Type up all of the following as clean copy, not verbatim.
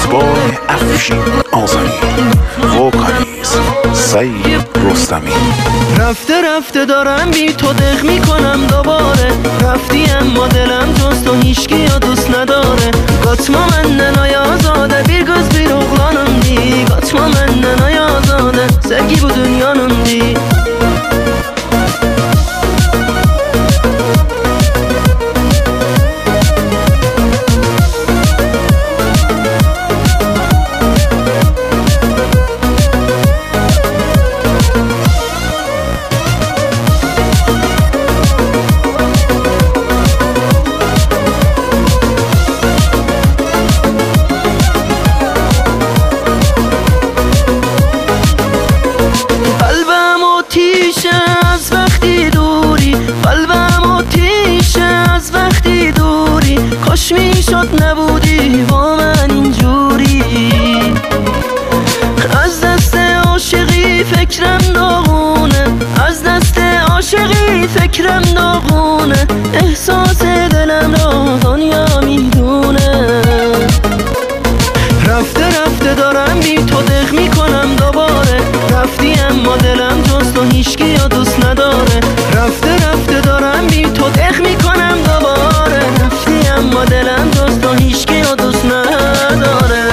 boy افشین آزمی، وکالیست سعید رستمی. رفته رفته دارم بی تو دق میکنم دوباره، رفتی اما دلم جز تو هیچکی یا دوست نداره. Kaçma menden ayazade, bir kız bir oğlanım di. Kaçma menden ayazade, sevgi bu dünyanın di. از وقتی دوری، قلبم آتیشه از وقتی دوری. کاش میشد نبودی با من اینجوری. از دست عاشقی فکرم داغونه، از دست عاشقی فکرم داغونه. احساس دلم را دنیا میدونه. رفته رفته دارم بی تو دق میکنم دوباره، رفتی اما دلم جز تو هیچکی یا دوست نداره. رفته رفته دارم بی تو دق میکنم دوباره، رفتی اما دلم جز تو هیچکی یا دوست نداره.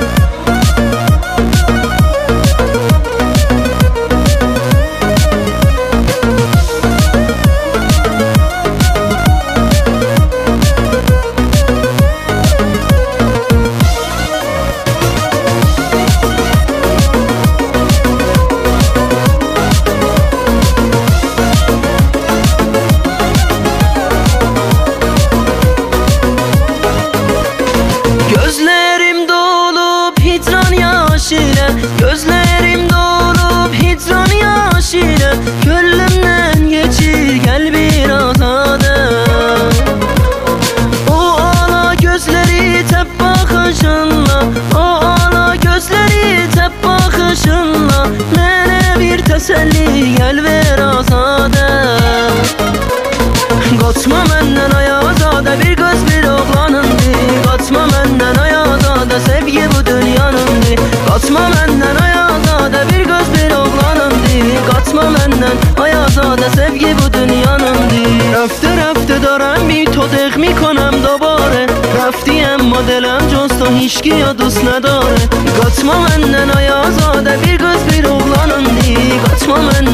Gözlerim dolup hicran yaş ile, gözlerim dolup hicran yaş ile. Gönlümden geçir gel biraz adem. O ala gözleri tep bakışınla, o ala gözleri tep bakışınla. Mene bir teselli gel biraz adem. Kaçma menden ayazade, bir kız bir oğlanım di. Kaçma menden ayazade, sevgi bu dünyanın di. Kaçma menden ayazade, bir kız bir oğlanım di. Kaçma menden ayazade, sevgi bu dünyanın di. رفته رفته دارم بی تو دق میکنم دوباره، رفتی اما دلم جز تو هیچکی یا دوست نداره. Kaçma menden ayazade, bir kız bir oğlanım di. Kaçma menden